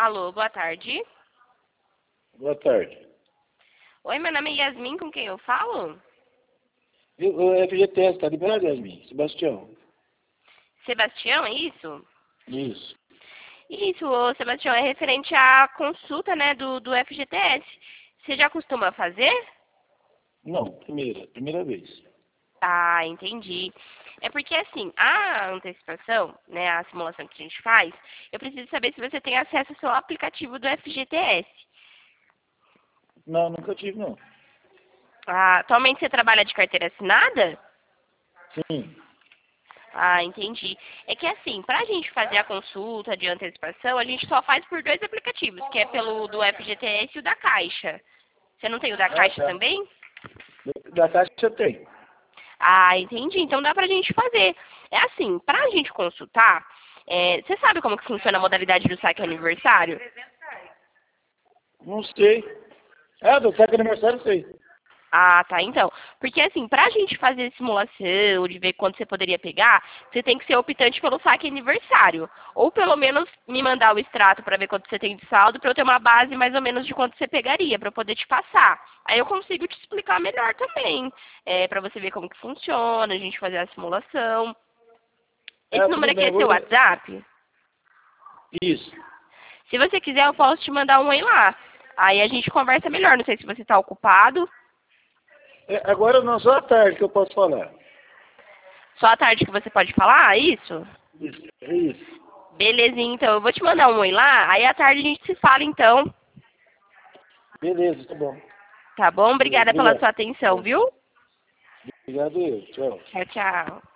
Alô, boa tarde. Boa tarde. Oi, meu nome é Yasmin, com quem eu falo? O FGTS está liberado, Yasmin? Sebastião. Sebastião, é isso? Isso. Isso, ô, Sebastião, é referente à consulta, né, do FGTS. Você já costuma fazer? Não, primeira vez. Ah, entendi. É porque, assim, a antecipação, né, a simulação que a gente faz, eu preciso saber se você tem acesso ao seu aplicativo do FGTS. Não, nunca tive, não. Ah, atualmente você trabalha de carteira assinada? Sim. Ah, entendi. É que assim, para a gente fazer a consulta de antecipação, a gente só faz por dois aplicativos, que é pelo do FGTS e o da Caixa. Você não tem o da Ah, Caixa tá. também? Da Caixa eu tenho. Ah, entendi. Então dá pra gente fazer. É assim, pra gente consultar, você sabe como que funciona a modalidade do saque aniversário? Não sei. Ah, do saque aniversário eu sei. Ah, tá, então. Porque assim, pra gente fazer simulação, de ver quanto você poderia pegar, você tem que ser optante pelo saque aniversário. Ou pelo menos me mandar o extrato pra ver quanto você tem de saldo, pra eu ter uma base mais ou menos de quanto você pegaria, pra eu poder te passar. Aí eu consigo te explicar melhor também, pra você ver como que funciona, a gente fazer a simulação. Esse Ah, número tudo aqui bem, é eu seu vou... WhatsApp? Isso. Se você quiser, eu posso te mandar um oi lá. Aí a gente conversa melhor. Não sei se você está ocupado. Agora não, só à tarde que eu posso falar. Só à tarde que você pode falar, é isso? Isso, é isso. Belezinha, então. Eu vou te mandar um oi lá. Aí à tarde a gente se fala, então. Beleza, tá bom. Tá bom? Obrigada pela Obrigado. sua atenção, viu? Obrigado eu. Tchau. Tchau, tchau.